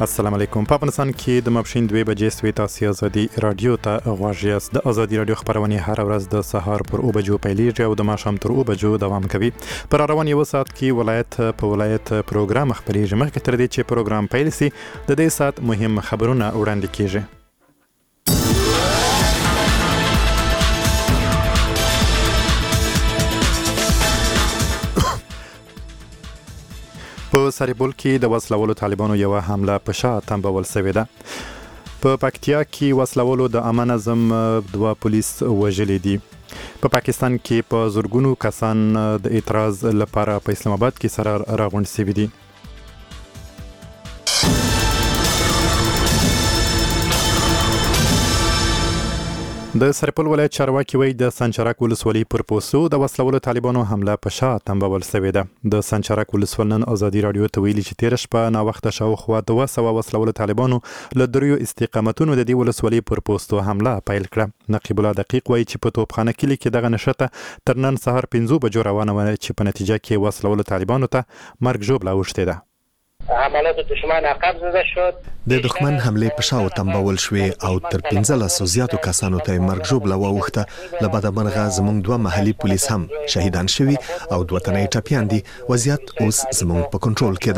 السلام علیکم. په افغانستان کې د ماپښین 2 بجې سوي تاسو ازادي رادیو ته غواړئ. د ازادي رادیو خبرونه هر ورځ د سهار پر 2 بجو پیلېږي او د ماښام تر 2 بجو دوام کوي. پر روان یو ساعت کې ولایت په ولایت پروګرام خبرېږي. مخکې تر دې چې پروګرام پیل شي د دې ساعت مهم خبرونه وړاندې کیږي. په سریبول کې د وسلوالو طالبانو یو حمله په شا تنبول شوې ده. په پکتیا کې وسلوالو د عامه نظم 2 پولیس وژلي دي. په پاکستان کې په زورګونو کسان د اعتراض لپاره په اسلام آباد کې سره راغونډ شوي دي. د سرپل ولایت چارواکي وایي د سنچرک ولسوالۍ پر پوسو د وسلوالو طالبانو حمله په شا تنبول شوې ده. د سنچرک ولسوال نن ازادي رادیو ته ویلي چې تیر شپه ناوخته شاوخوا 200 وسلوالو طالبانو له دریو استقامتونو د دې ولسوالۍ پر پوستو حمله پیل کړه. نقیب الله دقیق وایي چې په توپخانه کلي کې دغه نښته تر نن سهار 5 بجو روانه وه چې په نتیجه کې وسلوالو طالبانو ته مرګ ژوبله اوښتې ده. حملات دشمن عقب زده شد. د دښمن حمله په شاو تنبول شوې او تر 15 زیاتو کسانو ته مرګ ژوبله واوښته. له بده مرغه زموږ 2 محلي پولیس هم شهیدان شوي او 2 تنه ټپیان دي. وضعیت اوس زموږ په کنټرول کې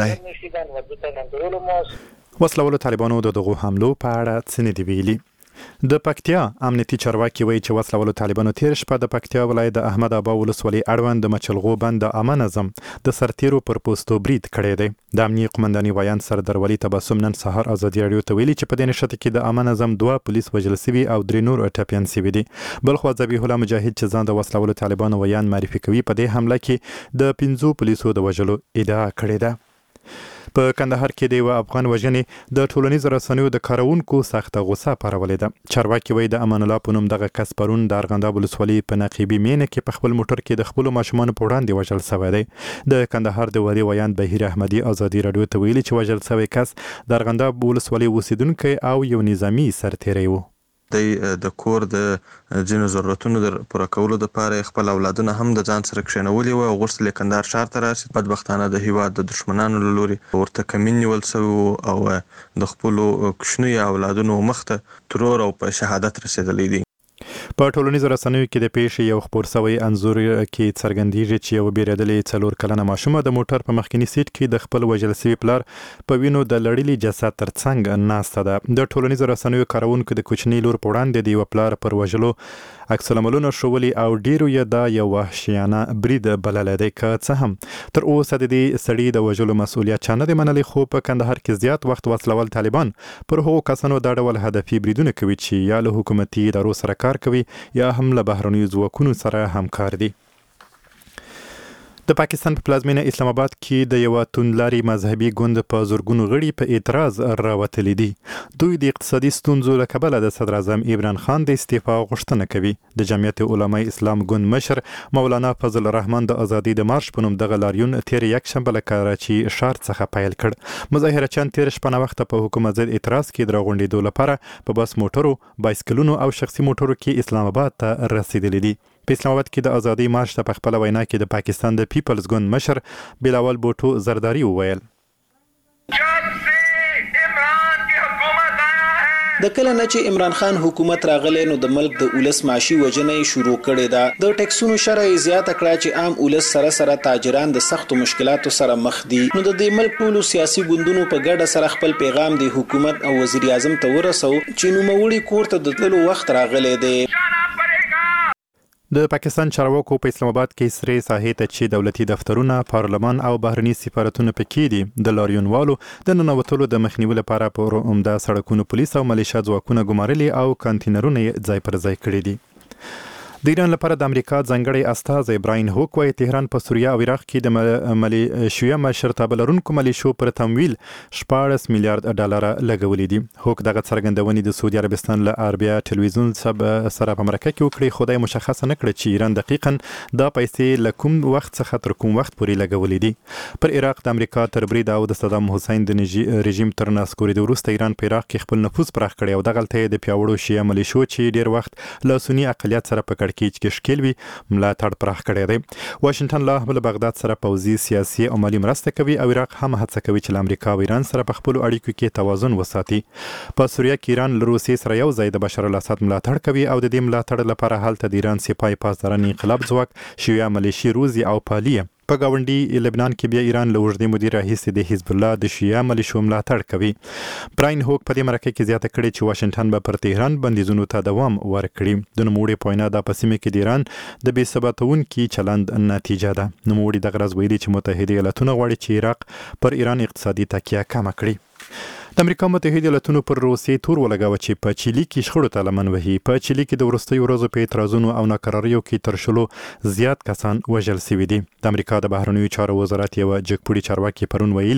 دی. وسلوالو طالبانو د دغو حملو په اړه څه نه دي ویلي. د پکتیا امنیتي چارواکي وایي چې وسلوالو طالبانو تیر شپه د پکتیا ولایت د احمد ابا ولسوالۍ اړوند د مچلغو بند د عامه نظم د سرتیرو پر پوستو برید کړی دی. د امنیتي قومنداني ویان سردار ولی تبسم نن سهار ازادي رادیو ته ویلي چې په دې نښته کې د عامه نظم 2 پولیس وژل شوي او 3 نور ټپیان شوي دي. بلخوا ذبیح الله مجاهد چې ځان د وسلوالو طالبانو ویان معرفي کوي په دې حمله کې د 15 پولیسو د وژلو ادعا کړې ده. په کندهار کې د یو افغان وژنې د ټولنیزو رسنیو د کارونکو سخته غوسه پارولې ده. چارواکي وایي د امان الله په نوم دغه کس پرون د ارغنداب ولسوالۍ په نقیبي مینه کې په خپل موټر کې د خپلو ماشومانو په وړاندې وژل شوی دی. د کندهار د وري ویان بهیر احمدي ازادي رادیو ته ویلي چې وژل شوی کس د ارغنداب ولسوالۍ اوسیدونکی او یو نظامي سرتیری و. د کور د ځینو ضرورتونو د پوره کولو لپاره خپل اولادونه هم د ځان سره کښېنولي وو او غوښتل یې کندهار ښار ته راشي. بدبختانه د هیواد د دښمنانو له لوري ورته کمین نیول شوي او د خپلو کوچنیو اولادونو مخ ته ترور او په شهادت رسېدلی دي. په ټولنیزو رسنیو کې د پیښې یو خپور شوی انځور کې څرګندېږي چې یو بیرېدلې 4 کلنه ماشومه د موټر په مخکینی سیټ کې د خپل وژل شوي پلار په وینو د لړلي جسد ترڅنګ ناسته ده. د ټولنیزو رسنیو کارونکو د کوچني لور په وړاندې د یو پلار پر وژلو عکس العملونه ښولي او ډیرو یې دا یو وحشیانه برید بللی دی. که څه هم تر اوسه د دې سړي د وژلو مسؤلیت چا نه دی منلی، خو په کندهار کې زیات وخت وسلوال طالبان پر هغو کسانو دا ډول هدفي بریدونه کوي چې یا له حکومتي ادارو سره کار کوي یا هم له بهرنیو ځواکونو سره همکار دي. د پاکستان په پلازمینه اسلام آباد کې د یو توندلاري مذهبي ګوند په زورګونو غړي په اعتراض راوتلي دي. دوی د اقتصادي ستونزو له کبله د صدر اعظم عمران خان د استعفا غوښتنه کوي. د جمعیت علماء اسلام ګوند مشر مولانا فضل الرحمن د ازادي د مارش په نوم دغه لاریون تیر یکشنبه له کراچي ښار څخه پیل کړ. مظاهرچیان تیر شپه ناوخته په حکومت ضد اعتراض کې د راغونډېدو لپاره په بس موټرو، بایسکلونو او شخصي موټرو کې اسلام آباد ته رسیدلي دي. په اسلام آباد کې د ازادي مارش ته په خپله وینا کې د پاکستان د پیپلز ګوند مشر بلاول بوټو زرداری وویل د کله نه چې عمران خان حکومت راغلی نو د ملک د ولس معاشي وجنه شروع کړې ده. د ټیکسونو شرع زیاته کړه چې عام ولس سره تاجران د سختو مشکلاتو سره مخ دي. نو د دې ملک ټولو سیاسي ګوندونو په ګډه سره خپل پیغام د حکومت او وزیر اعظم ته ورسو چې نوموړي کور ته د تللو وخت راغلی دی. د پاکستان چارواکو په اسلام آباد کې سرې ساحې ته چې دولتي دفترونه، پارلمان او بهرني سفارتونه پکې دي د لاریونوالو د ننوتلو د مخنیوي لپاره پر عمده سړکونو پولیس او ملیشیا ځواکونه ګمارلي او کانتینرونه ځای پر ځای کړي دي. د ایران لپاره د امریکا ځانګړی استازی براین هوک وایي تهران په سوریه او عراق کې د ملیشیا مشرتابه لرونکو ملیشو پر تمویل 14 میلیارډ ډالر لګولي دي. هوک دغه څرګندونې د سعودي عربستان له عربیه ټلویزیون سره په مرکه کې وکړي، خو دا مشخصه نه کړه چې ایران دقیقاً دا پیسې له کوم وخت څخه تر کوم وخت پورې لګولي دي. پر عراق د امریکا تر برید او د صدام حسین د رژیم تر نسکورېدو وروسته ایران په عراق کې خپل نفوذ پراخ کړی او دغلته د پیاوړو شیعه ملیشو چې ډیر وخت له سني اقلیت سره په کړکېچ کې ښکیل وي ملاتړ پراخ کړی دی. واشنګټن لا هم له بغداد سره پوځي سیاسي او مالي مرسته کوي او عراق هم هڅه کوي چې له امریکا او ایران سره په خپلو اړیکو کې توازن وساتي. په سوریه کې ایران له روسیې سره یو ځای د بشار الاسد ملاتړ کوي او د دې ملاتړ لپاره هلته د ایران سپاه پاسداران انقلاب ځواک شیعه ملیشي روزي او پالیه. په گاونډي لبنان کې بیا ایران له اوږدې مودې راهیسې د حزب الله د شیعه ملیشو ملاتړ کوي. براین هوک په دې مرکه کې زیاته کړې چې واشنګټن به پر تهران بندیزونو ته دوام ورکړي. د نوموړي په وینا دا په سیمه کې د ایران د بې ثباتونکي چلند نتیجه ده. نوموړي دغه راز ویلي چې متحده ایالاتونه غواړي چې عراق پر ایران اقتصادي تکیه کمه کړي. د امریکا متحده ایالاتونو پر روسیې تور ولګاوه چې په چیلي کې شخړو ته لمن وهي. په چیلي کې د وروستیو ورځو په اعتراضونو او ناکراریو کې تر 100 زیات کسان وژل شوي دي. د امریکا د بهرنیو چارو وزارت یو جګپوړي چارواکي پرون ویلي